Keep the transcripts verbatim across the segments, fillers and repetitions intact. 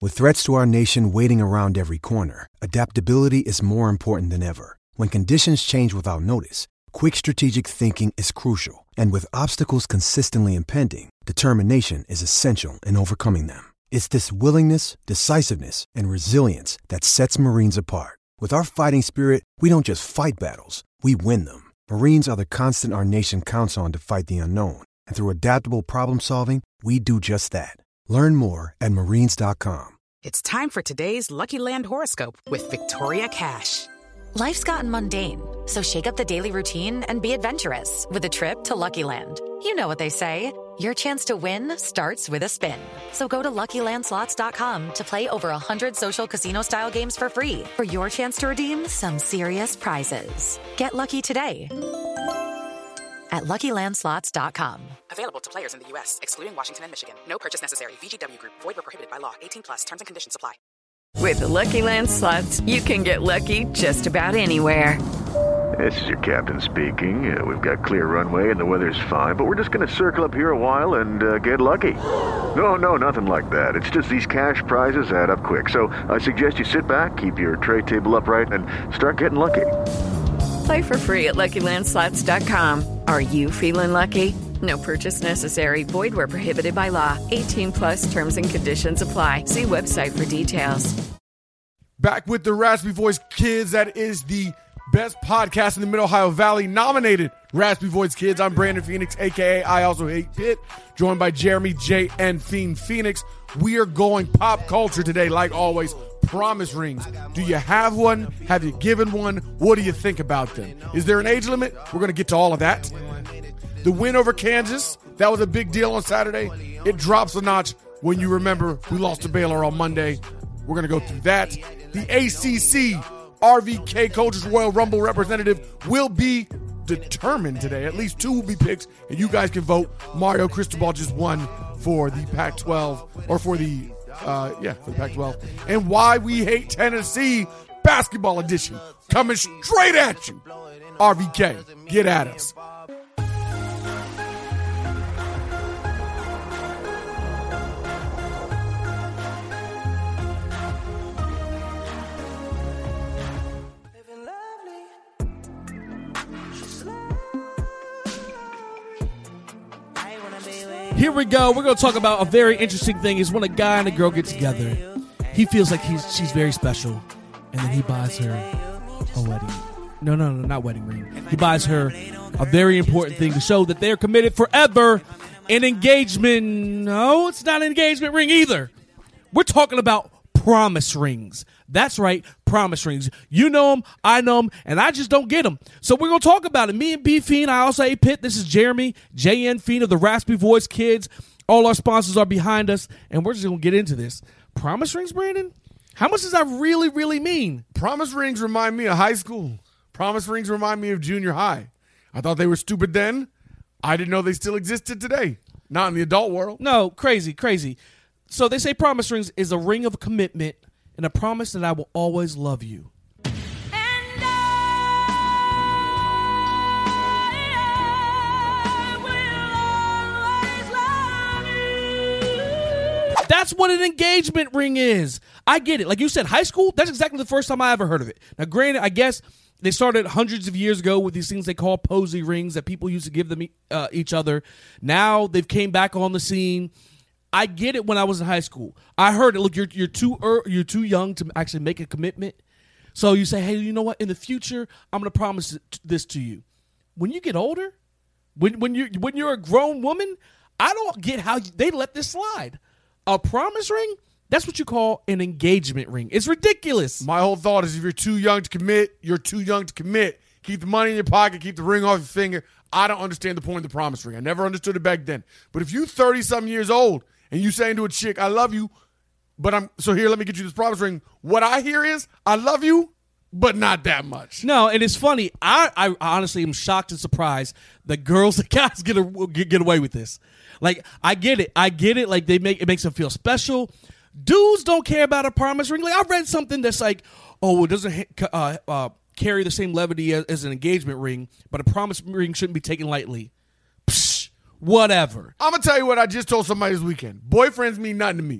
With threats to our nation waiting around every corner, adaptability is more important than ever. When conditions change without notice, quick strategic thinking is crucial. And with obstacles consistently impending, determination is essential in overcoming them. It's this willingness, decisiveness, and resilience that sets Marines apart. With our fighting spirit, we don't just fight battles, we win them. Marines are the constant our nation counts on to fight the unknown. And through adaptable problem solving, we do just that. Learn more at marines dot com. It's time for today's Lucky Land horoscope with Victoria Cash. Life's gotten mundane, so shake up the daily routine and be adventurous with a trip to Lucky Land. You know what they say. Your chance to win starts with a spin. So go to lucky land slots dot com to play over one hundred social casino-style games for free for your chance to redeem some serious prizes. Get lucky today at lucky land slots dot com. Available to players in the U S, excluding Washington and Michigan. No purchase necessary. V G W Group. Void where prohibited by law. eighteen plus. Terms and conditions apply. With the Lucky Land Slots, you can get lucky just about anywhere. This is your captain speaking. Uh, we've got clear runway and the weather's fine, but we're just going to circle up here a while and uh, get lucky. No, no, nothing like that. It's just these cash prizes add up quick. So I suggest you sit back, keep your tray table upright, and start getting lucky. Play for free at lucky land slots dot com. Are you feeling lucky? No purchase necessary. Void where prohibited by law. eighteen plus terms and conditions apply. See website for details. Back with the Raspy Voice Kids. That is the best podcast in the Mid-Ohio Valley. Nominated Raspy Voice Kids. I'm Brandon Phoenix, a k a. I Also Hate Pitt. Joined by Jeremy J. and Fiend Phoenix. We are going pop culture today, like always. Promise rings. Do you have one? Have you given one? What do you think about them? Is there an age limit? We're going to get to all of that. The win over Kansas, that was a big deal on Saturday. It drops a notch when you remember we lost to Baylor on Monday. We're going to go through that. The A C C R V K Coaches Royal Rumble representative will be determined today. At least two will be picked, and you guys can vote. Mario Cristobal just won for the Pac twelve, or for the, uh, yeah, for the Pac twelve. And why we hate Tennessee, basketball edition, coming straight at you. R V K, get at us. Here we go. We're going to talk about a very interesting thing. Is when a guy and a girl get together, he feels like he's she's very special, and then he buys her a wedding. No, no, no, not wedding ring. He buys her a very important thing to show that they're committed forever. An engagement. No, it's not an engagement ring either. We're talking about promise rings. That's right, promise rings. You know them, I know them, and I just don't get them. So we're going to talk about it. Me and B Fiend, I also A Pitt. This is Jeremy, J N Fiend of the Raspy Voice Kids. All our sponsors are behind us, and we're just going to get into this. Promise rings, Brandon? How much does that really, really mean? Promise rings remind me of high school. Promise rings remind me of junior high. I thought they were stupid then. I didn't know they still existed today. Not in the adult world. No, crazy, crazy. So they say promise rings is a ring of commitment and a promise that I will always love you. And I will always love you. That's what an engagement ring is. I get it. Like you said, high school, that's exactly the first time I ever heard of it. Now, granted, I guess they started hundreds of years ago with these things they call posy rings that people used to give them uh, each other. Now they've came back on the scene. I get it when I was in high school. I heard it. Look, you're you're too er, you're too young to actually make a commitment. So you say, hey, you know what? In the future, I'm going to promise this to you. When you get older, when when you when you're a grown woman, I don't get how you, they let this slide. A promise ring? That's what you call an engagement ring. It's ridiculous. My whole thought is if you're too young to commit, you're too young to commit. Keep the money in your pocket. Keep the ring off your finger. I don't understand the point of the promise ring. I never understood it back then. But if you're thirty-something years old, and you saying to a chick, I love you, but I'm, so here, let me get you this promise ring. What I hear is, I love you, but not that much. No, and it's funny. I, I honestly am shocked and surprised that girls and guys get, a, get get away with this. Like, I get it. I get it. Like, they make it makes them feel special. Dudes don't care about a promise ring. Like, I read something that's like, oh, it doesn't uh, uh, carry the same levity as, as an engagement ring, but a promise ring shouldn't be taken lightly. Psh, whatever. I'm going to tell you what I just told somebody this weekend. Boyfriends mean nothing to me.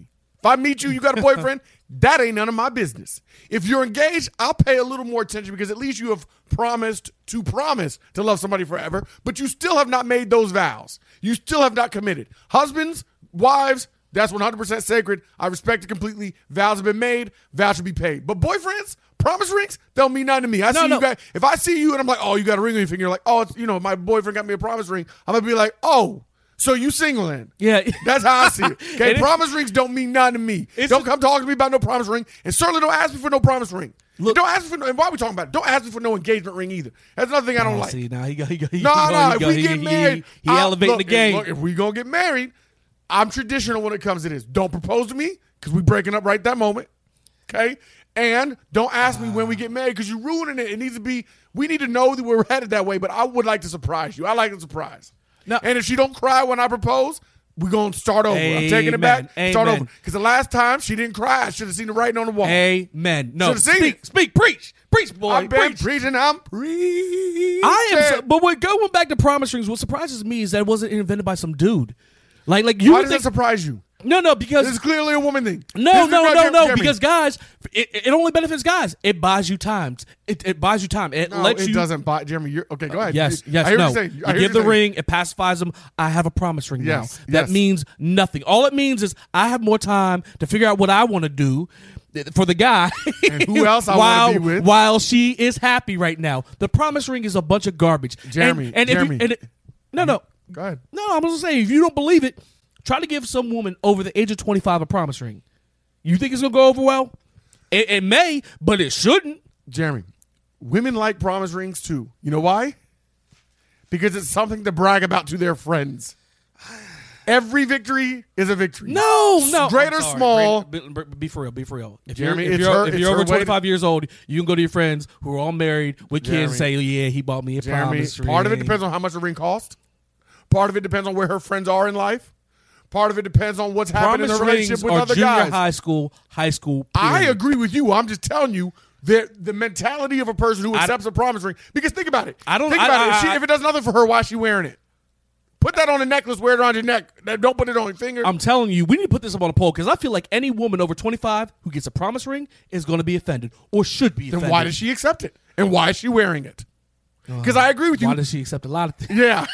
If I meet you, you got a boyfriend, that ain't none of my business. If you're engaged, I'll pay a little more attention because at least you have promised to promise to love somebody forever, but you still have not made those vows. You still have not committed. Husbands, wives, that's one hundred percent sacred. I respect it completely. Vows have been made. Vows should be paid. But boyfriends, promise rings, they'll mean nothing to me. I No, see no. you guys. If I see you and I'm like, oh, you got a ring on your finger, you're like, oh, it's, you know, my boyfriend got me a promise ring. I'm going to be like, oh, so you single then? Yeah. That's how I see it. Okay, And it- promise rings don't mean nothing to me. It's Don't a- come talking to me about no promise ring, and certainly don't ask me for no promise ring. Look- don't ask me for no, and why are we talking about it? Don't ask me for no engagement ring either. That's another thing I don't Oh, like. See, now he go, he go, he No, go, no, he if go, we he, get he, married, he, he I- elevating look, the game. Look, if we gonna get married, I'm traditional when it comes to this. Don't propose to me because we breaking up right that moment, okay? And don't ask me when we get married because you're ruining it. It needs to be. We need to know that we're headed that way. But I would like to surprise you. I like a surprise. No. And if she don't cry when I propose, we're gonna start over. I'm taking it back. Amen. Start Amen. over. Because the last time she didn't cry, I should have seen the writing on the wall. Amen. No, Should've seen speak, it. speak, preach, preach, boy, I've been preach. preaching. I'm preaching. I am, so, but when going back to promise rings, what surprises me is that it wasn't invented by some dude. Like, like you Why would does think, that surprise you? no, no, because This is clearly a woman thing. No, This is no, not no, Jeremy- no. Jeremy. Because guys, it, it only benefits guys. It buys you time. It, it buys you time. It No, lets it you. doesn't buy Jeremy. You're, okay, go ahead. Yes, You- yes, I hear no. what you're saying. I You hear give what the you're saying. ring. It pacifies them. I have a promise ring Yes, now. That yes. means nothing. All it means is I have more time to figure out what I want to do for the guy. And who else I while, wanna be with. While she is happy right now. The promise ring is a bunch of garbage. Jeremy, And, and Jeremy. If you, and it, no, no. Go ahead. No, I'm going to say, if you don't believe it, try to give some woman over the age of twenty-five a promise ring. You think it's going to go over well? It, it may, but it shouldn't. Jeremy, women like promise rings too. You know why? Because it's something to brag about to their friends. Every victory is a victory. No, no. Great I'm or sorry. small. Be, be- be for real. Be for real. If Jeremy, you're, if it's you're, her- if it's you're her over way to- twenty-five years old, you can go to your friends who are all married with kids and say, Jeremy. yeah, he bought me a Jeremy, promise ring. part of it depends on how much the ring costs. Part of it depends on where her friends are in life. Part of it depends on what's happening Promise in her relationship rings with are other junior guys. high school, high school. I period. agree with you. I'm just telling you that the mentality of a person who I- accepts a promise ring. Because think about it. I don't- think I- about it. If, I- she, I- if it does nothing for her, why is she wearing it? Put that on a necklace. Wear it around your neck. Don't put it on your finger. I'm telling you, we need to put this up on a poll because I feel like any woman over twenty-five who gets a promise ring is going to be offended or should be then offended. why does she accept it? And why is she wearing it? Because I agree with you. Why does she accept a lot of things? Yeah.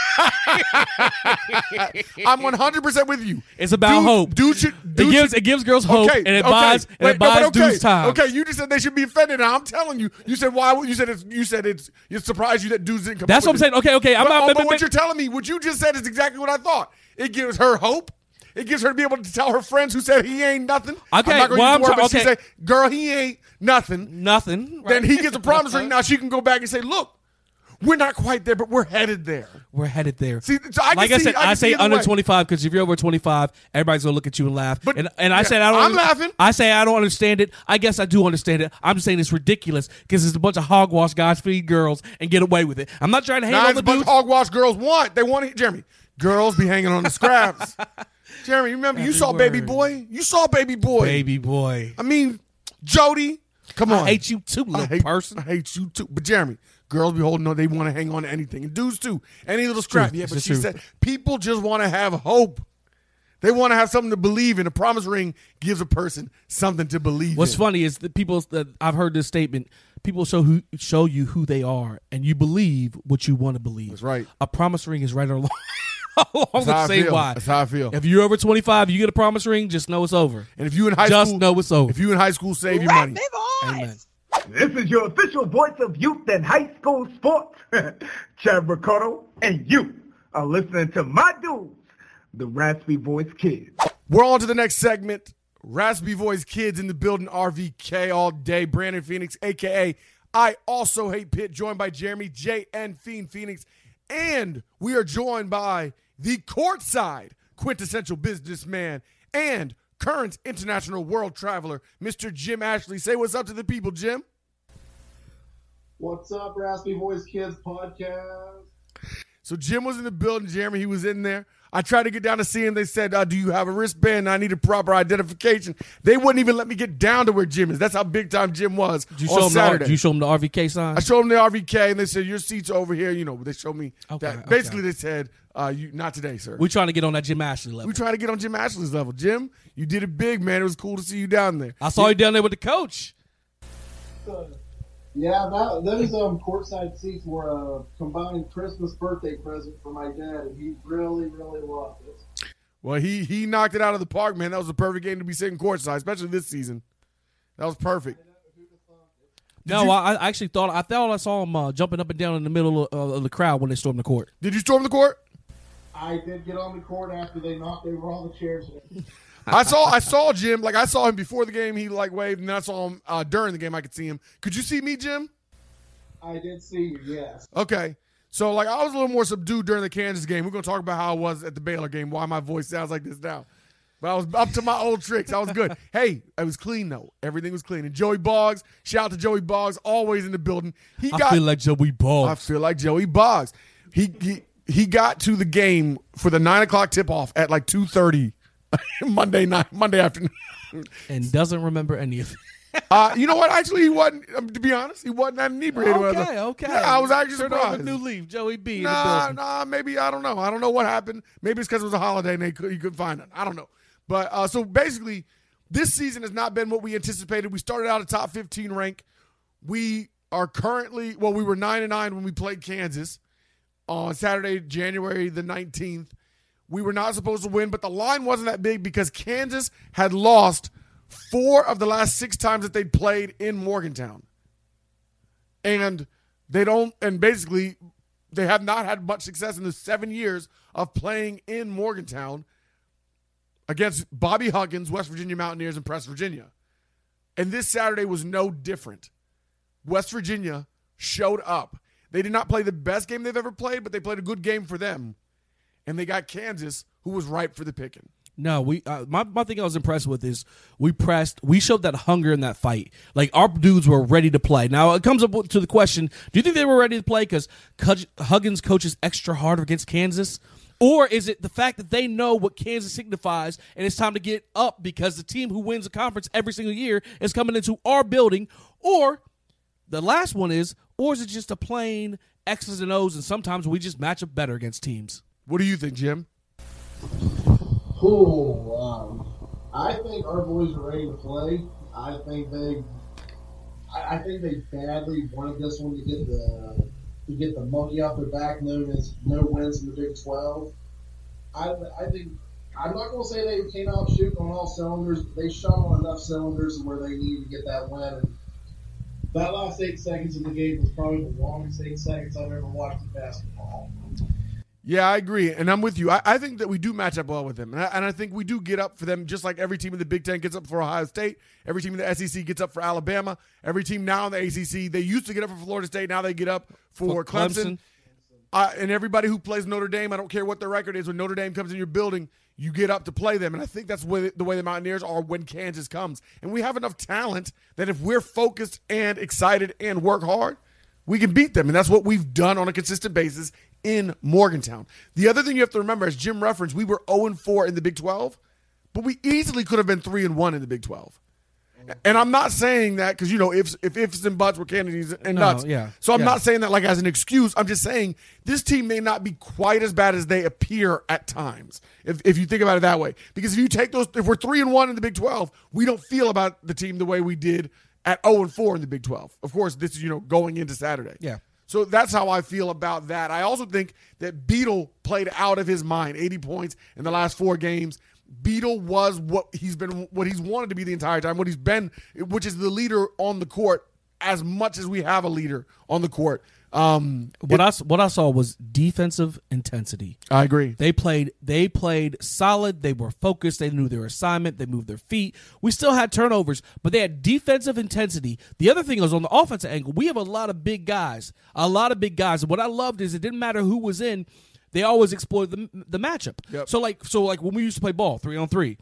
I'm one hundred percent with you. It's about Dude- hope. Dude should, It dude gives should- it gives girls hope Okay, and it okay. buys and Wait, it no, buys but okay, dudes time. Okay, you just said they should be offended. Now I'm telling you, you said why? You said it's. You said it's. It surprised you that dudes didn't come. That's up what I'm with saying. it. Okay, okay. I'm but, not. oh, but- but but- what you're telling me, what you just said, is exactly what I thought. It gives her hope. It gives her to be able to tell her friends who said he ain't nothing. Okay, I'm not gonna well, use I'm the word, try- but she okay. say, "Girl, he ain't nothing." Nothing. Then right? he gets a promise ring. Now she can go back and say, "Look, we're not quite there, but we're headed there." We're headed there. See, so I can like I see- said, I I, can say see either under way. twenty-five because if you're over twenty-five, everybody's gonna look at you and laugh. But- and and I yeah, said I don't. I'm laughing. I say I don't understand it. I guess I do understand it. I'm just saying it's ridiculous because it's a bunch of hogwash guys feed girls and get away with it. I'm not trying to hate Now on it's the a bunch dudes. of hogwash girls want. They want to, Jeremy. Girls be hanging on the scraps. Jeremy, remember you Every saw Baby word. Boy? You saw Baby Boy. Baby boy, I mean, Jody. Come on. I hate you too, I little hate, person. I hate you too. But Jeremy, girls be holding on. They want to hang on to anything. And dudes too. Any little scrap. true. Yeah, It's but the she truth. said people just want to have hope. They want to have something to believe in. A promise ring gives a person something to believe What's in. funny is that people that I've heard this statement. People show who show you who they are, and you believe what you want to believe. That's right. A promise ring is right along, along That's the how I same feel. line. That's how I feel. If you're over twenty-five, you get a promise ring, just know it's over. And if you in high Just school, know it's over. If you in high school, save your money. Amen. This is your official voice of youth and high school sports, Chad Ricardo, and you are listening to my dudes, the Raspy Voice Kids. We're on to the next segment. Raspy Voice Kids in the building, R V K all day. Brandon Phoenix, a k a. I Also Hate Pitt, joined by Jeremy J N Fiend Phoenix. And we are joined by the courtside quintessential businessman and current international world traveler, Mister Jim Ashley. Say what's up to the people, Jim. What's up, Raspy Voice Kids podcast? So Jim was in the building, Jeremy, he was in there. I tried to get down to see him. They said, uh, do you have a wristband? I need a proper identification. They wouldn't even let me get down to where Jim is. That's how big time Jim was Did you on show him Saturday. The, did you show him the R V K sign? I showed them the R V K, and they said, your seat's over here. You know, they showed me Okay, that. okay. Basically, they said, uh, you not today, sir. We're trying to get on that Jim Ashley level. We trying to get on Jim Ashley's level. Jim, you did it big, man. It was cool to see you down there. I saw you down there with the coach. Yeah, that, those um, courtside seats were a combined Christmas birthday present for my dad, and he really, really loved it. Well, he he knocked it out of the park, man. That was a perfect game to be sitting courtside, especially this season. That was perfect. No, you- I, I actually thought I thought I saw him uh, jumping up and down in the middle of, uh, of the crowd when they stormed the court. Did you storm the court? I did get on the court after they knocked over all the chairs. I saw I saw Jim. Like, I saw him before the game. He, like, waved, and then I saw him uh, during the game. I could see him. Could you see me, Jim? I did see you, yes. Okay. So, like, I was a little more subdued during the Kansas game. We're going to talk about how I was at the Baylor game, why my voice sounds like this now. But I was up to my old tricks. I was good. Hey, it was clean, though. Everything was clean. And Joey Boggs, shout out to Joey Boggs, always in the building. He I got, feel like Joey Boggs. I feel like Joey Boggs. He, he, he got to the game for the nine o'clock tip-off at, like, two thirty Monday night, Monday afternoon. And doesn't remember any of it. Uh, you know what? Actually, he wasn't, um, to be honest, he wasn't that inebriated. when I was Okay, there. okay. Yeah, I was actually Turn over surprised. a new leaf. Joey B. in the Nah, building. nah, maybe, I don't know. I don't know what happened. Maybe it's because it was a holiday and they could, he couldn't find it. I don't know. But uh, so basically, this season has not been what we anticipated. We started out at top fifteen rank. We are currently, well, we were nine and nine when we played Kansas on Saturday, January the nineteenth. We were not supposed to win, but the line wasn't that big because Kansas had lost four of the last six times that they'd played in Morgantown. And they don't, and basically, they have not had much success in the seven years of playing in Morgantown against Bobby Huggins, West Virginia Mountaineers, and Press Virginia. And this Saturday was no different. West Virginia showed up. They did not play the best game they've ever played, but they played a good game for them. And they got Kansas, who was ripe for the picking. No, we. Uh, my my thing I was impressed with is we pressed. We showed that hunger in that fight. Like, our dudes were ready to play. Now it comes up to the question: do you think they were ready to play because Huggins coaches extra hard against Kansas, or is it the fact that they know what Kansas signifies and it's time to get up because the team who wins the conference every single year is coming into our building? Or the last one is, or is it just a plain X's and O's and sometimes we just match up better against teams? What do you think, Jim? Cool. Um, I think our boys are ready to play. I think they, I, I think they badly wanted this one to get the to get the monkey off their back, known as no wins in the Big twelve. I, I think I'm not going to say they came out shooting on all cylinders, but they shot on enough cylinders where they needed to get that win. And that last eight seconds of the game was probably the longest eight seconds I've ever watched in basketball. Yeah, I agree, and I'm with you. I, I think that we do match up well with them, and I, and I think we do get up for them just like every team in the Big Ten gets up for Ohio State, every team in the S E C gets up for Alabama, every team now in the A C C, they used to get up for Florida State, now they get up for, For Clemson. Clemson. Uh, and everybody who plays Notre Dame, I don't care what their record is, when Notre Dame comes in your building, you get up to play them, and I think that's way, the way the Mountaineers are when Kansas comes. And we have enough talent that if we're focused and excited and work hard, we can beat them, and that's what we've done on a consistent basis in Morgantown. The other thing you have to remember, as Jim referenced, we were oh and four in the Big twelve, but we easily could have been three and one in the Big twelve. And I'm not saying that because, you know, ifs, if ifs and buts were candidates and No, nuts. yeah, so I'm yeah. not saying that like as an excuse. I'm just saying this team may not be quite as bad as they appear at times, if, if you think about it that way. Because if you take those, if we're three and one in the Big twelve, we don't feel about the team the way we did at oh and four in the Big twelve. Of course, this is, you know, going into Saturday. Yeah. So that's how I feel about that. I also think that Beetle played out of his mind. eighty points in the last four games. Beetle was what he's been, what he's wanted to be the entire time, what he's been, which is the leader on the court as much as we have a leader on the court. Um, What it- I what I saw was defensive intensity. I agree. They played they played solid. They were focused. They knew their assignment. They moved their feet. We still had turnovers, but they had defensive intensity. The other thing was on the offensive angle, we have a lot of big guys, a lot of big guys. And what I loved is it didn't matter who was in, they always exploited the, the matchup. Yep. So like so like when we used to play ball three on three,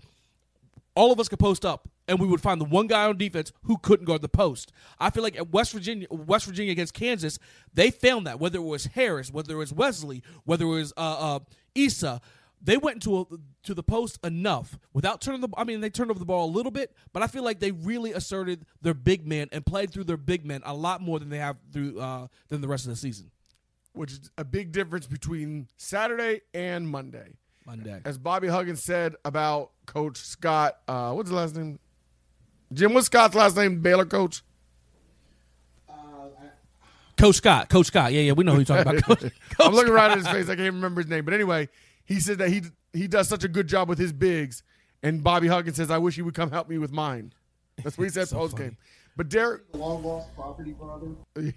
all of us could post up, and we would find the one guy on defense who couldn't guard the post. I feel like at West Virginia, West Virginia against Kansas, they found that, whether it was Harris, whether it was Wesley, whether it was uh, uh, Issa, they went to a, to the post enough without turning the. I mean, they turned over the ball a little bit, but I feel like they really asserted their big man and played through their big men a lot more than they have through uh, than the rest of the season. Which is a big difference between Saturday and Monday. Monday, as Bobby Huggins said about Coach Scott. Uh, what's his last name? Jim, what's Scott's last name? Baylor coach. Coach Scott. Coach Scott. Yeah, yeah, we know who you're talking about. Coach, Coach I'm looking Scott. right at his face. I can't remember his name. But anyway, he said that he he does such a good job with his bigs. And Bobby Huggins says, I wish he would come help me with mine. That's what he said So post funny. game. But Derek. Long lost property brother.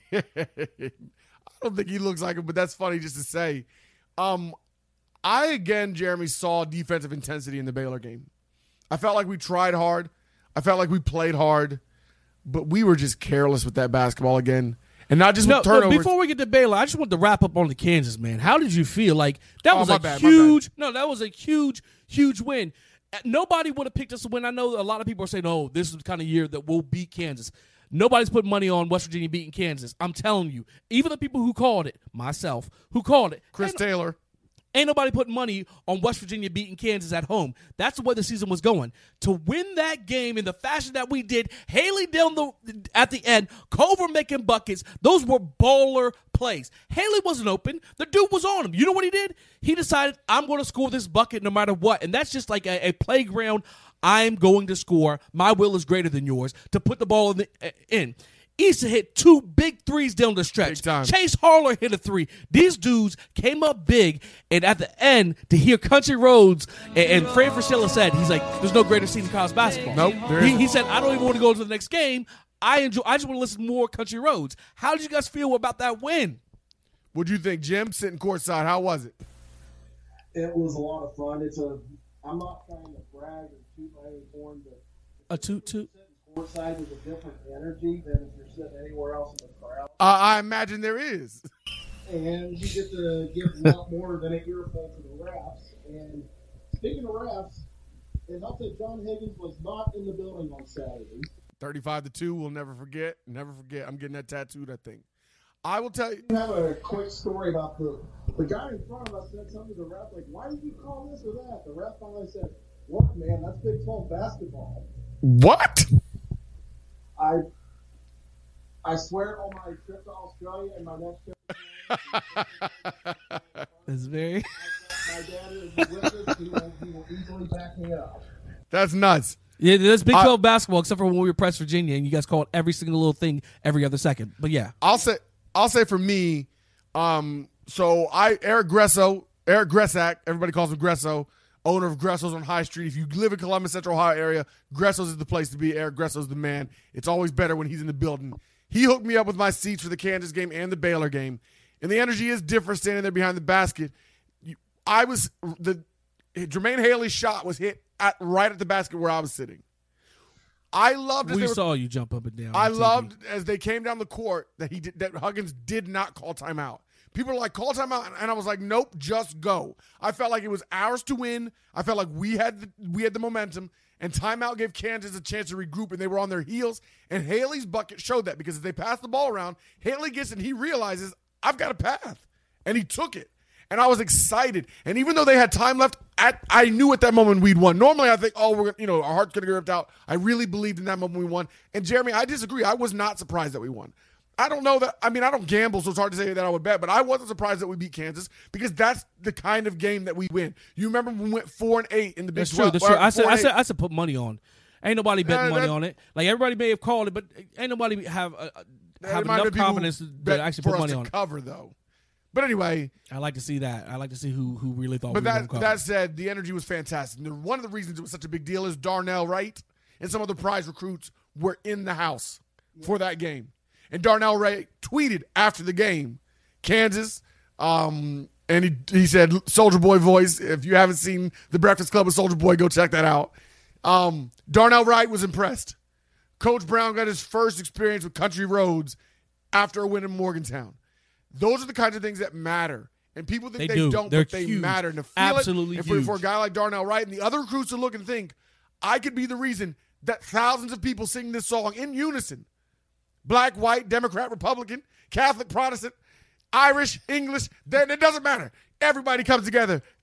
I don't think he looks like him, but that's funny just to say. Um, I, again, Jeremy, saw defensive intensity in the Baylor game. I felt like we tried hard. I felt like we played hard. But we were just careless with that basketball again. And not just No, with no, turnovers. before we get to Baylor, I just want to wrap up on the Kansas, man. How did you feel? Like, that Oh, was my a bad, my huge – no, that was a huge, huge win. Uh, Nobody would have picked us to win. I know a lot of people are saying, oh, this is the kind of year that we'll beat Kansas. Nobody's putting money on West Virginia beating Kansas. I'm telling you. Even the people who called it, myself, who called it. Chris ain't, Taylor. Ain't nobody putting money on West Virginia beating Kansas at home. That's the way the season was going. To win that game in the fashion that we did, Haley down the at the end, Culver making buckets, those were baller plays. Haley wasn't open. The dude was on him. You know what he did? He decided, I'm going to score this bucket no matter what. And that's just like a, a playground. I'm going to score. My will is greater than yours to put the ball in. The, in. Issa hit two big threes down the stretch. Chase Harler hit a three. These dudes came up big, and at the end, to hear Country Roads, and, and Fran Fraschilla said, he's like, there's no greater scene in college basketball. Nope. There He, isn't. he said, I don't even want to go to the next game. I enjoy. I just want to listen to more Country Roads. How did you guys feel about that win? What do you think, Jim? Sitting courtside, how was it? It was a lot of fun. It's a. I'm not trying to brag or toot my own horn, but A toot toot. courtside is a different energy than if you're sitting anywhere else in the crowd. Uh, I imagine there is. And you get to give a lot more than an earful to the refs. And speaking of refs, and I'll say John Higgins was not in the building on Saturday. thirty-five to two, we'll never forget. Never forget. I'm getting that tattooed, I think. I will tell you. I have a quick story about the the guy in front of us said something to the ref, like, why did you call this or that? The ref finally said, look, man, that's Big twelve basketball. What? I I swear on my trip to Australia and my next trip. It's very. My dad is a witness. He will, he will easily back me up. That's nuts. Yeah, that's Big I- twelve basketball, except for when we were Press Virginia, and you guys called every single little thing every other second. But yeah, I'll say I'll say for me, um, so I Eric Gresso, Eric Gressack, everybody calls him Gresso, owner of Gresso's on High Street. If you live in Columbus, Central Ohio area, Gresso's is the place to be. Eric Gresso's the man. It's always better when he's in the building. He hooked me up with my seats for the Kansas game and the Baylor game. And the energy is different standing there behind the basket. You, I was the Jermaine Haley's shot was hit at right at the basket where I was sitting. I loved as we they were- saw you jump up and down. I on T V. loved as they came down the court that he did, that Huggins did not call timeout. People are like, call timeout, and I was like, nope, just go. I felt like it was ours to win. I felt like we had the, we had the momentum, and timeout gave Kansas a chance to regroup, and they were on their heels. And Haley's bucket showed that because as they passed the ball around, Haley gets it, and he realizes I've got a path, and he took it. And I was excited. And even though they had time left, at, I knew at that moment we'd won. Normally, I think, oh, we're you know, our heart's going to get ripped out. I really believed in that moment we won. And, Jeremy, I disagree. I was not surprised that we won. I don't know that – I mean, I don't gamble, so it's hard to say that I would bet. But I wasn't surprised that we beat Kansas because that's the kind of game that we win. You remember when we went four and eight in the Big That's true. twelve? That's true. or I said, four I and said, eight. I said, put money on. Ain't nobody betting Uh, money that- on it. Like everybody may have called it, but ain't nobody have uh, There have might enough have people confidence to bet actually for put us money to on it. cover, though. But anyway – I like to see that. I like to see who who really thought. But we were that gonna cover. that said, the energy was fantastic. And one of the reasons it was such a big deal is Darnell Wright and some of the prize recruits were in the house for that game. And Darnell Wright tweeted after the game, Kansas, um, and he he said, Soldier Boy voice. If you haven't seen The Breakfast Club with Soldier Boy, go check that out. Um, Darnell Wright was impressed. Coach Brown got his first experience with Country Roads after a win in Morgantown. Those are the kinds of things that matter. And people think They they, do. don't, They're but they huge. matter. And to feel Absolutely it, and for, huge. for a guy like Darnell Wright and the other recruits to look and think, I could be the reason that thousands of people sing this song in unison. Black, white, Democrat, Republican, Catholic, Protestant, Irish, English, then it doesn't matter. Everybody comes together.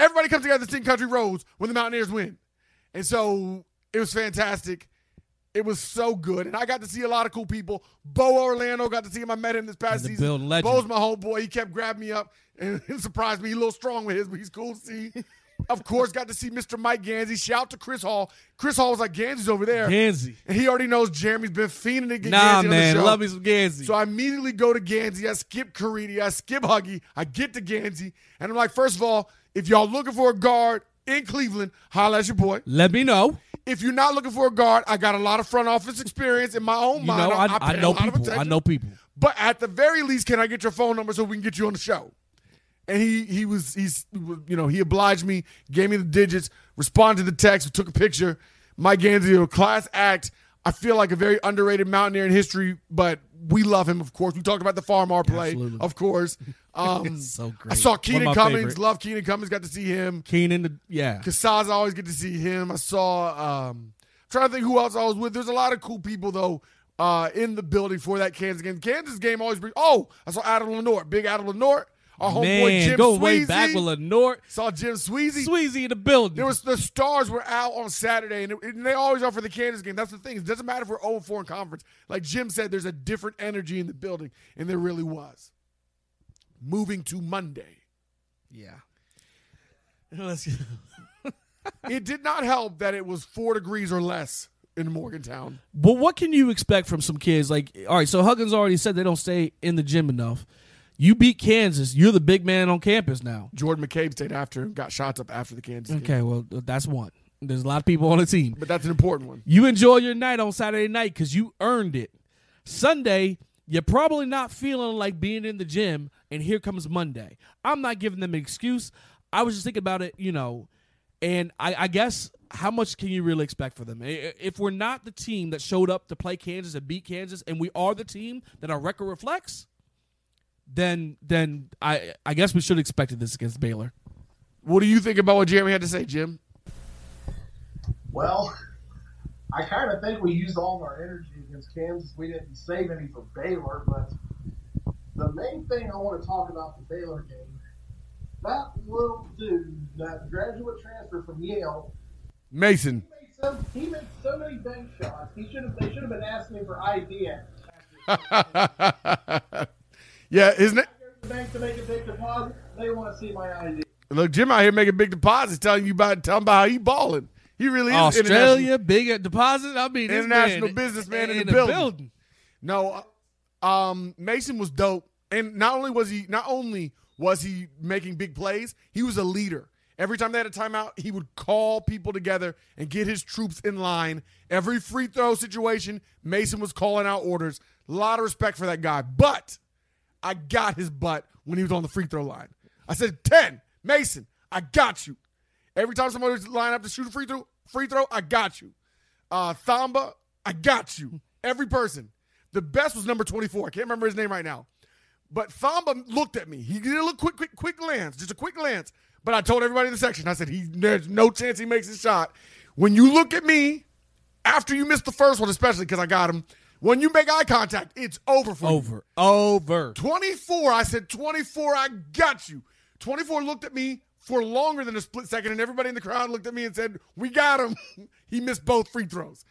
everybody comes together to sing Country Roads when the Mountaineers win. And so it was fantastic. It was so good. And I got to see a lot of cool people. Bo Orlando, got to see him. I met him this past the season. legend. Bo's my homeboy. He kept grabbing me up and it surprised me. He's a little strong with his, but he's cool to see. Of course, got to see Mister Mike Gansey. Shout to Chris Hall. Chris Hall was like, Gansey's over there. Gansey. And he already knows Jeremy's been fiending to get nah, Gansey man, on the show. love me some Gansey. So I immediately go to Gansey. I skip Caridi. I skip Huggy. I get to Gansey. And I'm like, first of all, if y'all looking for a guard in Cleveland, holla at your boy. Let me know. If you're not looking for a guard, I got a lot of front office experience in my own You mind. know, I, I, I pay know a lot of people. I attention. know people. But at the very least, can I get your phone number so we can get you on the show? And he he was he's you know he obliged me, gave me the digits, responded to the text, took a picture. Mike Gansey, a class act. I feel like a very underrated Mountaineer in history, but we love him, of course. We talked about the Farm R play, Absolutely. of course. Um, so great. I saw One Keenan of my Cummings. favorite. Love Keenan Cummings. Got to see him. Keenan, the, yeah. Casaz, I always get to see him. I saw. Um, I'm trying to think who else I was with. There's a lot of cool people though uh, in the building for that Kansas game. Kansas game always brings. Oh, I saw Adam Lenore, big Adam Lenore. Our homeboy Man, Jim go Sweezy. way back with Lenore. Saw Jim Sweezy. Sweezy in the building. There was the stars were out on Saturday, and, it, and they always are for the Kansas game. That's the thing. It doesn't matter if we're oh and four in conference. Like Jim said, there's a different energy in the building, and there really was. Moving to Monday. Yeah. Let's It did not help that it was four degrees or less in Morgantown. But what can you expect from some kids? Like, all right, so Huggins already said they don't stay in the gym enough. You beat Kansas. You're the big man on campus now. Jordan McCabe stayed after and got shots up after the Kansas game. Okay, well, that's one. There's a lot of people on the team. But that's an important one. You enjoy your night on Saturday night because you earned it. Sunday, you're probably not feeling like being in the gym, and here comes Monday. I'm not giving them an excuse. I was just thinking about it, you know, and I, I guess how much can you really expect for them? If we're not the team that showed up to play Kansas and beat Kansas, and we are the team that our record reflects, then then I I guess we should have expected this against Baylor. What do you think about what Jeremy had to say, Jim? Well, I kind of think we used all of our energy against Kansas. We didn't save any for Baylor, but the main thing I want to talk about the Baylor game, that little dude, that graduate transfer from Yale, Mason. He made so, he made so many bank shots. He should have. They should have been asking him for I D. Yeah, isn't it? The bank to make a big deposit. They want to see my I D. Look, Jim out here making big deposits, telling you about telling about how he balling. He really is Australia, big deposit. I mean, international man, businessman in, in the, the building. building. No, um, Mason was dope, and not only was he not only was he making big plays, he was a leader. Every time they had a timeout, he would call people together and get his troops in line. Every free throw situation, Mason was calling out orders. A lot of respect for that guy, but I got his butt when he was on the free throw line. I said, ten, Mason, I got you. Every time somebody was lined up to shoot a free throw, free throw, I got you. Uh, Thamba, I got you. Every person. The best was number twenty-four. I can't remember his name right now. But Thamba looked at me. He did a little quick, quick, quick glance, just a quick glance. But I told everybody in the section, I said, he, there's no chance he makes his shot. When you look at me, after you missed the first one, especially because I got him, when you make eye contact, it's over for over. you. Over. Over. twenty-four, I said, twenty-four, I got you. twenty-four looked at me for longer than a split second, and everybody in the crowd looked at me and said, we got him. He missed both free throws.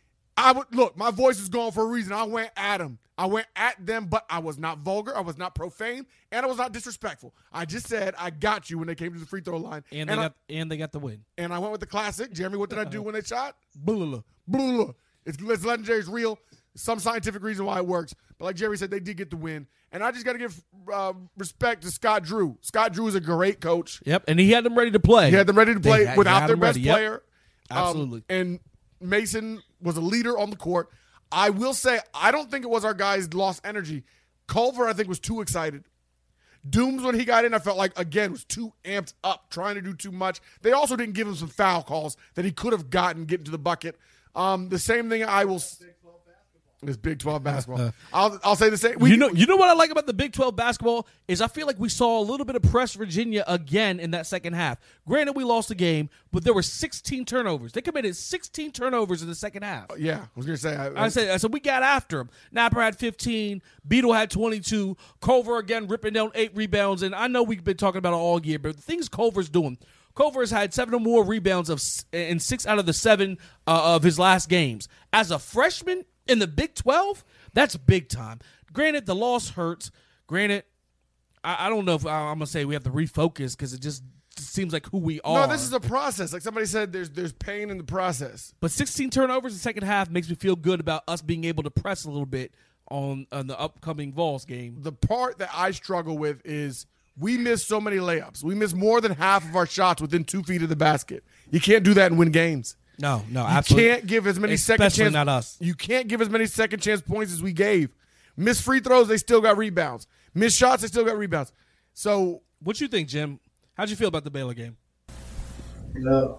I would look, my voice is gone for a reason. I went at him. I went at them, but I was not vulgar. I was not profane, and I was not disrespectful. I just said, I got you when they came to the free throw line. And they and got I, and they got the win. And I went with the classic. Jeremy, what did I do when they shot? Blah, Blah. It's, it's legendary. It's real. Some scientific reason why it works. But like Jerry said, they did get the win. And I just got to give uh, respect to Scott Drew. Scott Drew is a great coach. Yep, and he had them ready to play. He had them ready to play had, without their best ready. Yep. player. Absolutely. Um, and Mason was a leader on the court. I will say, I don't think it was our guys lost energy. Culver, I think, was too excited. Dooms, when he got in, I felt like, again, was too amped up, trying to do too much. They also didn't give him some foul calls that he could have gotten getting to the bucket. Um, the same thing I will – it's Big twelve basketball. I'll I'll say the same. We, you know, you know what I like about the Big twelve basketball is I feel like we saw a little bit of press Virginia again in that second half. Granted, we lost the game, but there were sixteen turnovers. They committed sixteen turnovers in the second half. Yeah, I was gonna say. I, I said, I said we got after him. Napper had fifteen. Beetle had twenty-two. Culver again ripping down eight rebounds. And I know we've been talking about it all year, but the things Culver's doing. Culver has had seven or more rebounds of in six out of the seven uh, of his last games. As a freshman in the Big twelve, that's big time. Granted, the loss hurts. Granted, I, I don't know if I, I'm going to say we have to refocus because it just seems like who we are. No, this is a process. Like somebody said, there's there's pain in the process. But sixteen turnovers in the second half makes me feel good about us being able to press a little bit on, on the upcoming Vols game. The part that I struggle with is we miss so many layups. We miss more than half of our shots within two feet of the basket. You can't do that and win games. No, no, you absolutely. You can't give as many Especially second chance. not us. You can't give as many second chance points as we gave. Miss free throws, they still got rebounds. Miss shots, they still got rebounds. So, what you think, Jim? How'd you feel about the Baylor game? No.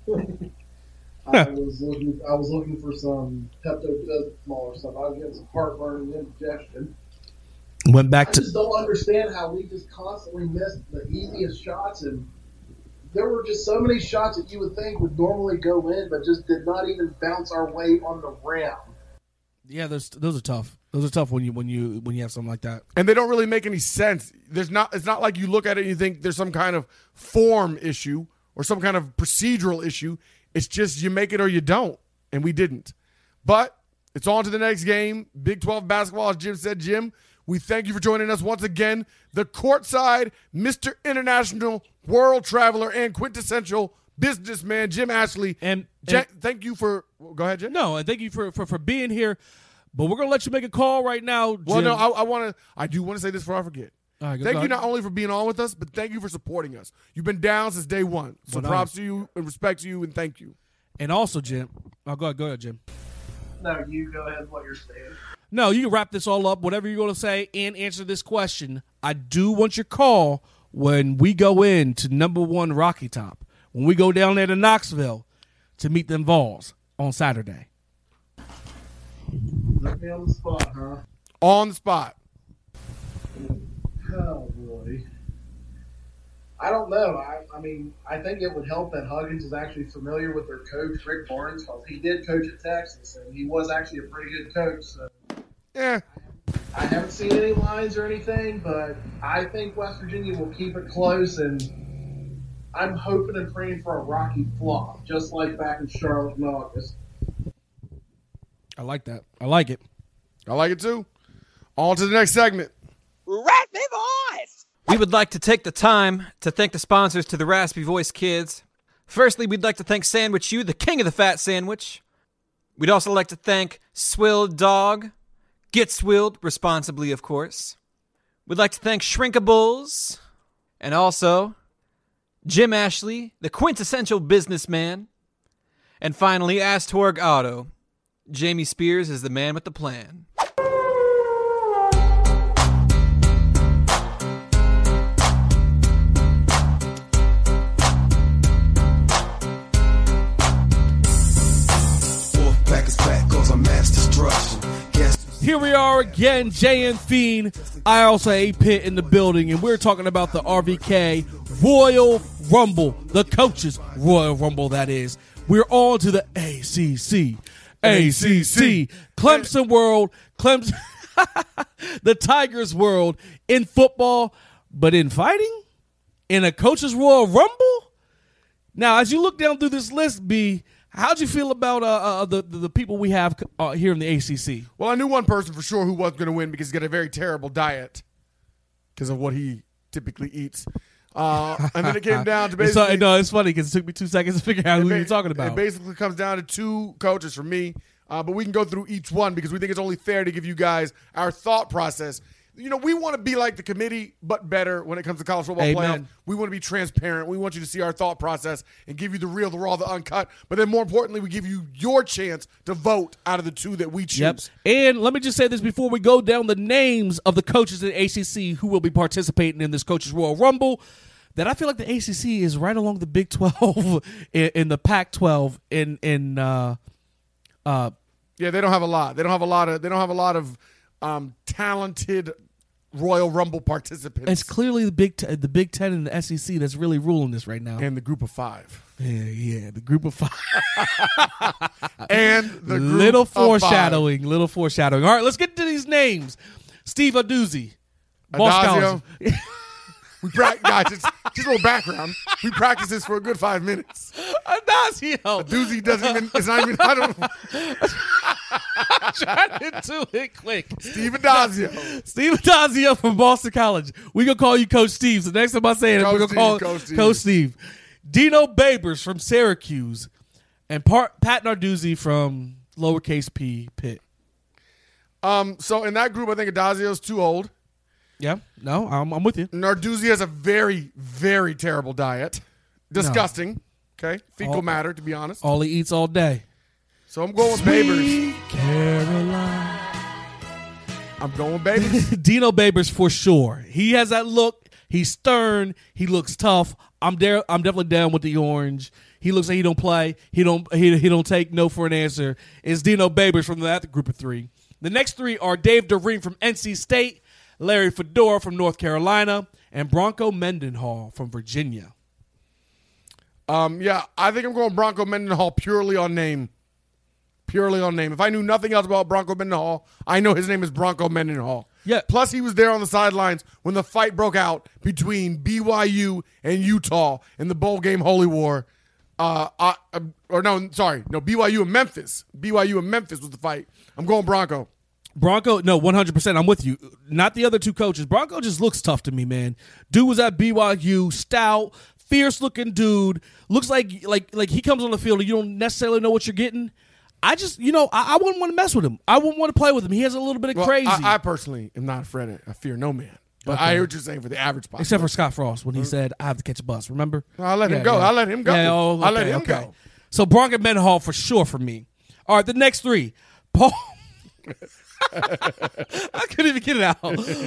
I was looking. I was looking for some Pepto-Bismol or something. I was getting some heartburn and indigestion. Went back I to. just don't understand how we just constantly missed the easiest shots, and there were just so many shots that you would think would normally go in, but just did not even bounce our way on the rim. Yeah, those those are tough. Those are tough when you when you when you have something like that. And they don't really make any sense. There's not. It's not like you look at it and you think there's some kind of form issue or some kind of procedural issue. It's just you make it or you don't, and we didn't. But it's on to the next game. Big twelve basketball, as Jim said. Jim, we thank you for joining us once again. The courtside Mister International World Traveler and quintessential businessman, Jim Ashley. And, Jim, and thank you for – go ahead, Jim. No, and thank you for, for, for being here. But we're going to let you make a call right now, Jim. Well, no, I, I want to – I do want to say this before I forget. All right, go, thank go you ahead. not only for being on with us, but thank you for supporting us. You've been down since day one. So Well, props nice. to you and respect to you and thank you. And also, Jim. Oh, go ahead, go ahead, Jim. No, you go ahead with what you're saying. No, you can wrap this all up, whatever you're going to say, and answer this question. I do want your call when we go in to number one Rocky Top, when we go down there to Knoxville to meet them Vols on Saturday. Put me on the spot, huh? On the spot. Oh, boy. I don't know. I, I mean, I think it would help that Huggins is actually familiar with their coach, Rick Barnes, because he did coach at Texas, and he was actually a pretty good coach. So Yeah. I haven't seen any lines or anything, but I think West Virginia will keep it close, and I'm hoping and praying for a Rocky flop, just like back in Charlotte in August. I like that. I like it. I like it too. On to the next segment. Raspy Voice! We would like to take the time to thank the sponsors to the Raspy Voice Kids. Firstly, we'd like to thank Sandwich U, the king of the fat sandwich. We'd also like to thank Swilled Dog. Get swilled responsibly, of course. We'd like to thank Shrinkables. And also, Jim Ashley, the quintessential businessman. And finally, Astorg Auto. Jamie Spears is the man with the plan. Here we are again, Jay and Fiend. I also A Pitt in the building, and we're talking about the R V K Royal Rumble, the coaches Royal Rumble, that is. We're on to the A C C. A C C. Clemson world, Clemson, the Tigers world in football, but in fighting? In a coaches Royal Rumble? Now, as you look down through this list, B, how'd you feel about uh, uh, the, the the people we have uh, here in the A C C? Well, I knew one person for sure who was going to win because he's got a very terrible diet because of what he typically eats. Uh, and then it came down to basically... It's, no, it's funny because it took me two seconds to figure out who you're talking about. It basically comes down to two coaches for me, uh, but we can go through each one because we think it's only fair to give you guys our thought process. You know, we want to be like the committee, but better when it comes to college football Amen. playoffs. We want to be transparent. We want you to see our thought process and give you the real, the raw, the uncut. But then more importantly, we give you your chance to vote out of the two that we choose. Yep. And let me just say this before we go down the names of the coaches in the A C C who will be participating in this Coaches Royal Rumble, that I feel like the A C C is right along the Big twelve in, in the Pac twelve in in uh uh yeah, they don't have a lot. They don't have a lot of they don't have a lot of um, talented Royal Rumble participants. It's clearly the Big Ten, the Big Ten and the S E C that's really ruling this right now. And the group of five. Yeah, yeah, the group of five. and the group little of foreshadowing, five. little foreshadowing. All right, let's get to these names. Steve Aduzzi, Boss Adazio. Collins. We practice, guys, just, just a little background. We practice this for a good five minutes. Adazio. A doozy doesn't even, it's not even, I don't Try to do it quick. Steve Adazio. Steve Adazio from Boston College. We going to call you Coach Steve. So next time I say it, we're going to call Coach Steve. Coach Steve. Dino Babers from Syracuse. And Pat Narduzzi from lowercase p, Pitt. Um, so in that group, I think Adazio's too old. Yeah, no, I'm, I'm with you. Narduzzi has a very, very terrible diet. Disgusting. No. Okay, fecal all, matter, to be honest. All he eats all day. So I'm going with Babers. Caroline. I'm going with Babers. Dino Babers for sure. He has that look. He's stern. He looks tough. I'm there. I'm definitely down with the orange. He looks like he don't play. He don't. He, he don't take no for an answer. It's Dino Babers from that group of three. The next three are Dave Doreen from N C State, Larry Fedora from North Carolina, and Bronco Mendenhall from Virginia. Um, yeah, I think I'm going Bronco Mendenhall purely on name. Purely on name. If I knew nothing else about Bronco Mendenhall, I know his name is Bronco Mendenhall. Yeah. Plus, he was there on the sidelines when the fight broke out between B Y U and Utah in the bowl game Holy War. Uh, uh, or no, sorry, no, B Y U and Memphis. B Y U and Memphis was the fight. I'm going Bronco. Bronco, no, one hundred percent. I'm with you. Not the other two coaches. Bronco just looks tough to me, man. Dude was at B Y U, stout, fierce-looking dude. Looks like like like he comes on the field and you don't necessarily know what you're getting. I just, you know, I, I wouldn't want to mess with him. I wouldn't want to play with him. He has a little bit of well, crazy. I, I personally am not afraid of I fear no man. But okay. I hear what you're saying for the average population. Except for Scott Frost when he said, I have to catch a bus. Remember? I'll let yeah, him go. Yeah. I'll let him go. Yeah, oh, okay, I'll let him okay. go. So Bronco Mendenhall for sure for me. All right, the next three. Paul. I couldn't even get it out.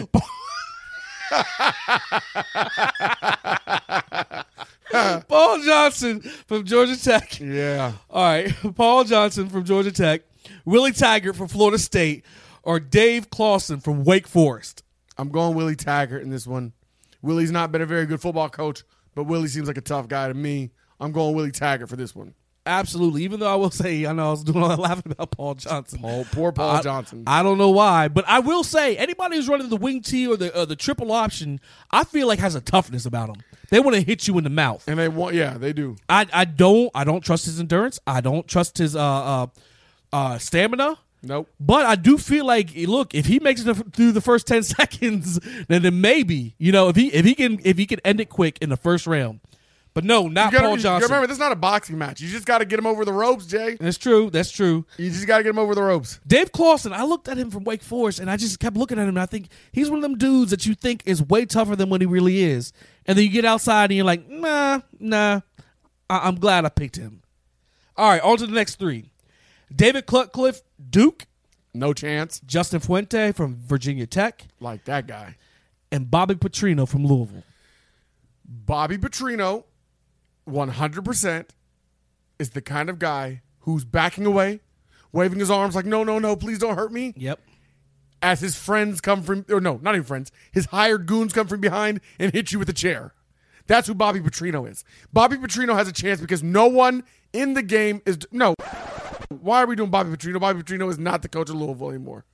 Paul Johnson from Georgia Tech. Yeah. All right. Paul Johnson from Georgia Tech. Willie Taggart from Florida State. Or Dave Clawson from Wake Forest. I'm going Willie Taggart in this one. Willie's not been a very good football coach, but Willie seems like a tough guy to me. I'm going Willie Taggart for this one. Absolutely. Even though I will say, I know I was doing all that laughing about Paul Johnson. Paul, poor Paul I, Johnson. I don't know why, but I will say, anybody who's running the wing tee or the uh, the triple option, I feel like has a toughness about them. They want to hit you in the mouth, and they want, yeah, they do. I I don't I don't trust his endurance. I don't trust his uh uh, uh stamina. Nope. But I do feel like, look, if he makes it through the first ten seconds, then, then maybe, you know, if he if he can if he can end it quick in the first round. But no, not gotta, Paul Johnson. Remember, this is not a boxing match. You just got to get him over the ropes, Jay. That's true. That's true. You just got to get him over the ropes. Dave Clawson, I looked at him from Wake Forest, and I just kept looking at him, and I think he's one of them dudes that you think is way tougher than what he really is. And then you get outside, and you're like, nah, nah. I- I'm glad I picked him. All right, on to the next three. David Cutcliffe, Duke. No chance. Justin Fuente from Virginia Tech. Like that guy. And Bobby Petrino from Louisville. Bobby Petrino, one hundred percent, is the kind of guy who's backing away, waving his arms like, no, no, no, please don't hurt me. Yep. As his friends come from, or no, not even friends, his hired goons come from behind and hit you with a chair. That's who Bobby Petrino is. Bobby Petrino has a chance because no one in the game is, no. Why are we doing Bobby Petrino? Bobby Petrino is not the coach of Louisville anymore.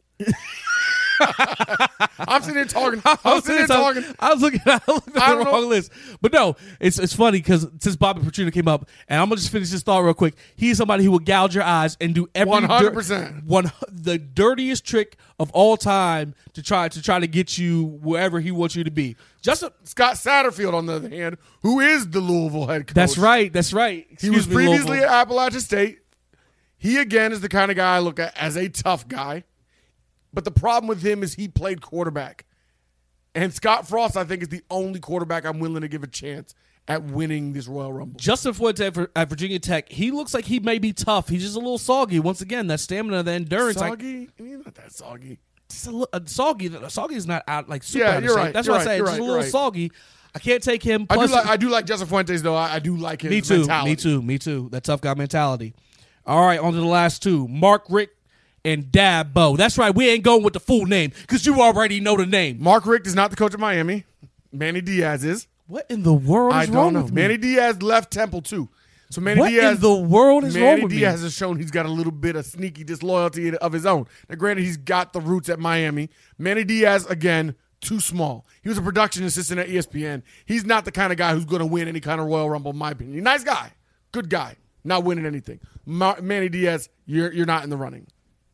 I'm sitting there talking. I'm sitting there talking. I was looking at, I looked at the wrong know. list. But no, it's it's funny because since Bobby Petrino came up, and I'm going to just finish this thought real quick. He's somebody who will gouge your eyes and do every one hundred percent Dir- one, the dirtiest trick of all time to try to try to get you wherever he wants you to be. Just a, Scott Satterfield, on the other hand, who is the Louisville head coach. That's right. That's right. Excuse he was me, previously Louisville. at Appalachian State. He, again, is the kind of guy I look at as a tough guy. But the problem with him is he played quarterback. And Scott Frost, I think, is the only quarterback I'm willing to give a chance at winning this Royal Rumble. Justin Fuente at Virginia Tech, he looks like he may be tough. He's just a little soggy. Once again, that stamina, the endurance. Soggy? I, He's not that soggy. Just a little uh, soggy. Soggy is not out like super yeah, out of you're shape. right. That's you're what right, I say. It's just right, a little right. soggy. I can't take him. I Plus, do like I do like Justin Fuentes, though. I, I do like his me too, mentality. Me too. Me too. That tough guy mentality. All right, on to the last two. Mark Richt and Dabo. That's right. We ain't going with the full name because you already know the name. Mark Richt is not the coach of Miami. Manny Diaz is. What in the world is I don't wrong know. with me? Manny Diaz left Temple, too. So Manny what Diaz, in the world is Manny wrong with Diaz me? has shown he's got a little bit of sneaky disloyalty of his own. Now, granted, he's got the roots at Miami. Manny Diaz, again, too small. He was a production assistant at E S P N. He's not the kind of guy who's going to win any kind of Royal Rumble, in my opinion. Nice guy. Good guy. Not winning anything. Ma- Manny Diaz, you're you're not in the running.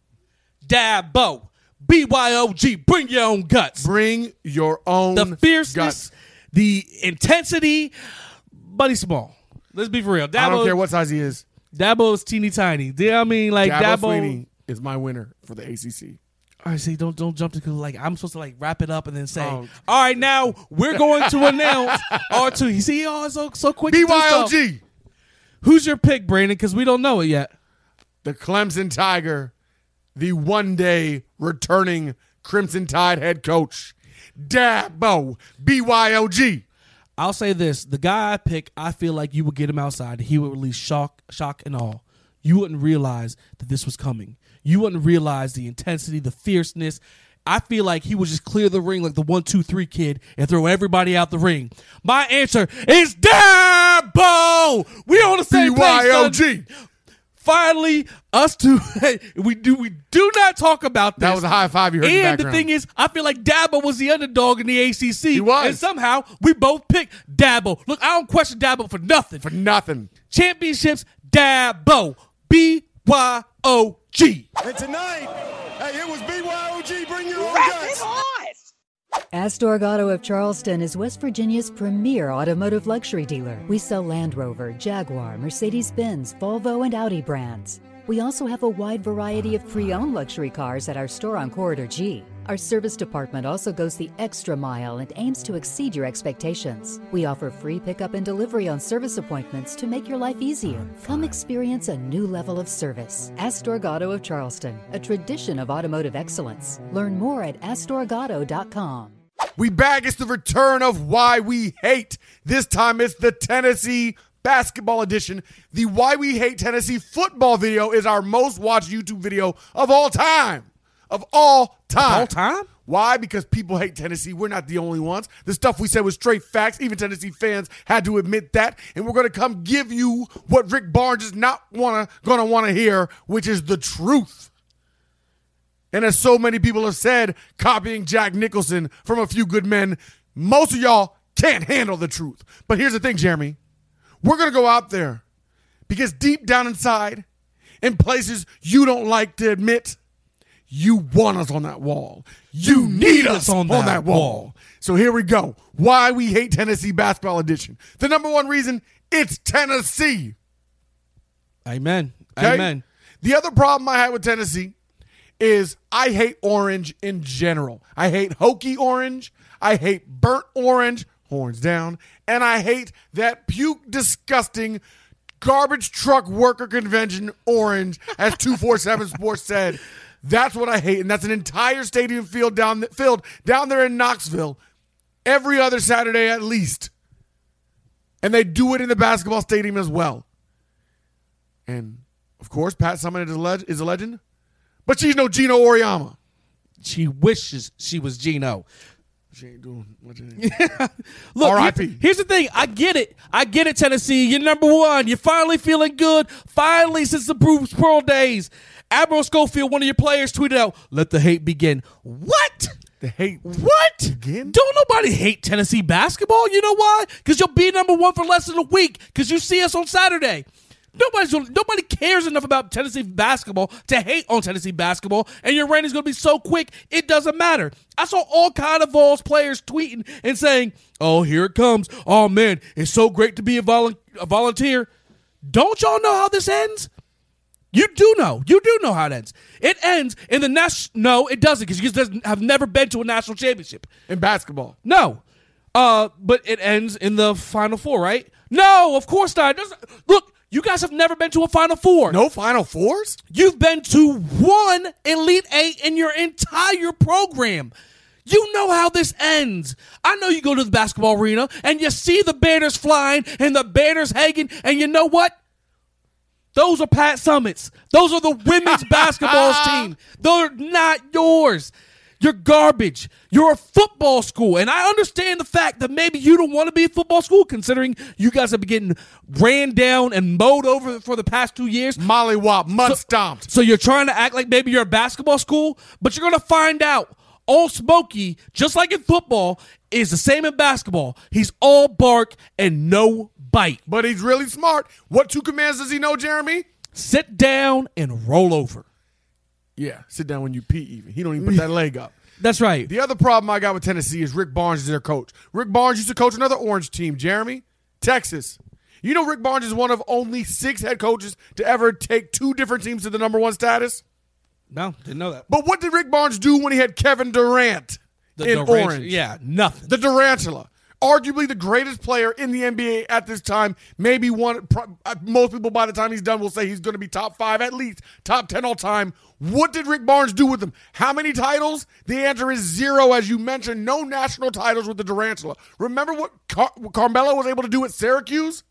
Dabo. B Y O G. Bring your own guts. Bring your own The fierceness, guts. the intensity, but he's small. Let's be for real. Dabo, I don't care what size he is. Dabo's teeny tiny. Do you know what I mean? Like Dabo, Dabo Sweeney is my winner for the A C C. All right, see, don't don't jump to like I'm supposed to like wrap it up and then say, Oh. all right, now we're going to announce our two. You see, oh, so so quick. to do B Y O stuff. G. Who's your pick, Brandon? Because we don't know it yet. The Clemson Tiger, the one-day returning Crimson Tide head coach, Dabo, B Y O G. I'll say this: the guy I pick, I feel like you would get him outside. He would release shock, shock and awe. You wouldn't realize that this was coming. You wouldn't realize the intensity, the fierceness. I feel like he would just clear the ring like the one, two, three kid and throw everybody out the ring. My answer is Dabo. We on the same B Y O page, G. son. Finally, us two, we do we do not talk about this. That was a high five you heard in the And the background. thing is, I feel like Dabo was the underdog in the A C C. He was. And somehow, we both picked Dabo. Look, I don't question Dabo for nothing. For nothing. Championships, Dabo. B Y O G. And tonight, hey, it was B Y O G. Bring your own guts. Astorg Auto of Charleston is West Virginia's premier automotive luxury dealer. We sell Land Rover, Jaguar, Mercedes-Benz, Volvo, and Audi brands. We also have a wide variety of pre-owned luxury cars at our store on Corridor G. Our service department also goes the extra mile and aims to exceed your expectations. We offer free pickup and delivery on service appointments to make your life easier. Come experience a new level of service. Astorg Auto of Charleston, a tradition of automotive excellence. Learn more at astorg auto dot com. We back. It's the return of Why We Hate. This time it's the Tennessee basketball edition. The Why We Hate Tennessee football video is our most watched YouTube video of all time. Of all time. All time? Why? Because people hate Tennessee. We're not the only ones. The stuff we said was straight facts. Even Tennessee fans had to admit that. And we're going to come give you what Rick Barnes is not wanna going to want to hear, which is the truth. And as so many people have said, copying Jack Nicholson from A Few Good Men, most of y'all can't handle the truth. But here's the thing, Jeremy. We're going to go out there because deep down inside, in places you don't like to admit, you want us on that wall. You need us on that wall. So here we go. Why We Hate Tennessee Basketball Edition. The number one reason, it's Tennessee. Amen. Okay? Amen. The other problem I had with Tennessee is I hate orange in general. I hate hokey orange. I hate burnt orange, horns down. And I hate that puke disgusting garbage truck worker convention orange, as two forty-seven Sports said. That's what I hate, and that's an entire stadium field down filled down there in Knoxville every other Saturday at least. And they do it in the basketball stadium as well. And, of course, Pat Summitt is a, leg- is a legend, but she's no Gino Auriemma. She wishes she was Gino. She ain't doing much of Look, R I P here- here's the thing. I get it. I get it, Tennessee. You're number one. You're finally feeling good. Finally, since the Bruce Pearl days. Admiral Schofield, one of your players, tweeted out, "Let the hate begin." What? The hate What? begin? Don't nobody hate Tennessee basketball. You know why? Because you'll be number one for less than a week because you see us on Saturday. Nobody's gonna, nobody cares enough about Tennessee basketball to hate on Tennessee basketball, and your rating's going to be so quick, it doesn't matter. I saw all kind of Vols players tweeting and saying, "Oh, here it comes. Oh, man, it's so great to be a, volu- a volunteer." Don't y'all know how this ends? You do know. You do know how it ends. It ends in the national. No, it doesn't, because you guys have never been to a national championship. In basketball. No. Uh, but it ends in the Final Four, right? No, of course not. It doesn't- Look, you guys have never been to a Final Four. No Final Fours? You've been to one Elite Eight in your entire program. You know how this ends. I know you go to the basketball arena and you see the banners flying and the banners hanging, and you know what? Those are Pat Summitt's. Those are the women's basketball team. They're not yours. You're garbage. You're a football school. And I understand the fact that maybe you don't want to be a football school, considering you guys have been getting ran down and mowed over for the past two years. Mollywop, mud so, stomped. So you're trying to act like maybe you're a basketball school, but you're going to find out Old Smokey, just like in football, is the same in basketball. He's all bark and no bite. But he's really smart. What two commands does he know, Jeremy? Sit down and roll over. Yeah, sit down when you pee even. He don't even put that leg up. That's right. The other problem I got with Tennessee is Rick Barnes is their coach. Rick Barnes used to coach another orange team, Jeremy. Texas. You know Rick Barnes is one of only six head coaches to ever take two different teams to the number one status? No, didn't know that. But what did Rick Barnes do when he had Kevin Durant The in Durant- orange? Yeah, nothing. The Durantula. Arguably the greatest player in the N B A at this time. Maybe one. Pro, most people by the time he's done will say he's going to be top five at least, top ten all time. What did Rick Barnes do with them? How many titles? The answer is zero, as you mentioned. No national titles with the Durantula. Remember what, Car- what Carmelo was able to do at Syracuse?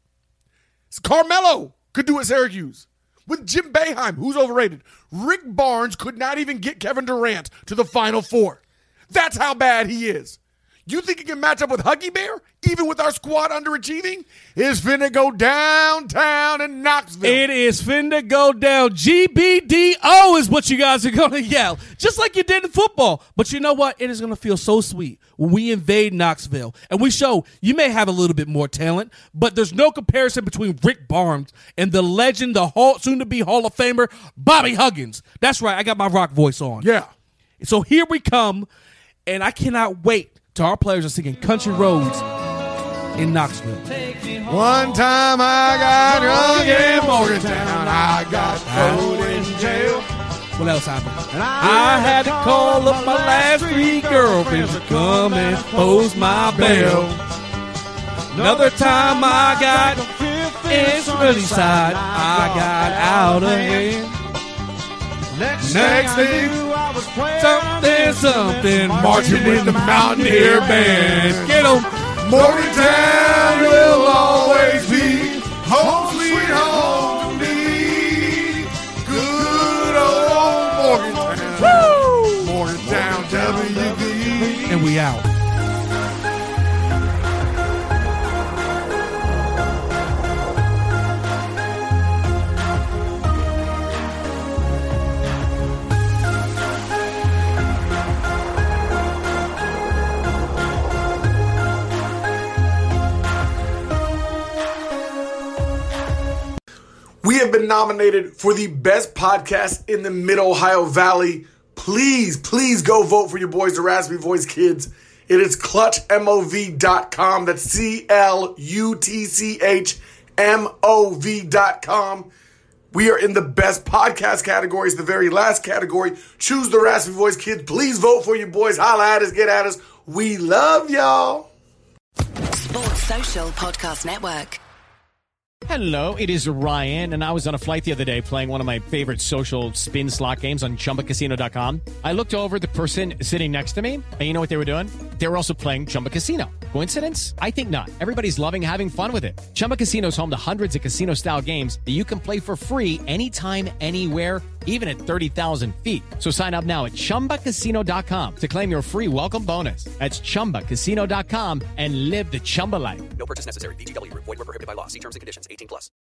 Carmelo could do at Syracuse. With Jim Boeheim, who's overrated. Rick Barnes could not even get Kevin Durant to the Final Four. That's how bad he is. You think he can match up with Huggy Bear, even with our squad underachieving? It's finna go downtown in Knoxville. It is finna go down. G B D O is what you guys are going to yell, just like you did in football. But you know what? It is going to feel so sweet when we invade Knoxville. And we show you may have a little bit more talent, but there's no comparison between Rick Barnes and the legend, the hall, soon-to-be Hall of Famer, Bobby Huggins. That's right. I got my rock voice on. Yeah. So here we come, and I cannot wait till our players are singing Country Roads in Knoxville. One time I got drunk in Morgantown. I got thrown in jail. What else happened? I had to call up my last three girlfriends to come and post my bail. Another time I got in Sunnyside. I got out of hand. Next, Next thing, I was something, something, marching with the Mountaineer Band. Get 'em. Morgantown will always be home sweet home to me. Good old Morgantown. Woo! Morgantown W B. And we out. We have been nominated for the best podcast in the Mid-Ohio Valley. Please, please go vote for your boys, the Raspy Voice Kids. It is clutch mov dot com. That's C L U T C H M O V dot com. We are in the best podcast categories, the very last category. Choose the Raspy Voice Kids. Please vote for your boys. Holla at us, get at us. We love y'all. Sports Social Podcast Network. Hello, it is Ryan, and I was on a flight the other day playing one of my favorite social spin slot games on Chumba Casino dot com. I looked over at the person sitting next to me, and you know what they were doing? They were also playing Chumba Casino. Coincidence? I think not. Everybody's loving having fun with it. Chumba Casino is home to hundreds of casino-style games that you can play for free anytime, anywhere, even at thirty thousand feet. So sign up now at Chumba Casino dot com to claim your free welcome bonus. That's Chumba Casino dot com and live the Chumba life. No purchase necessary. V G W Group. Void where prohibited by law. See terms and conditions. eighteen plus.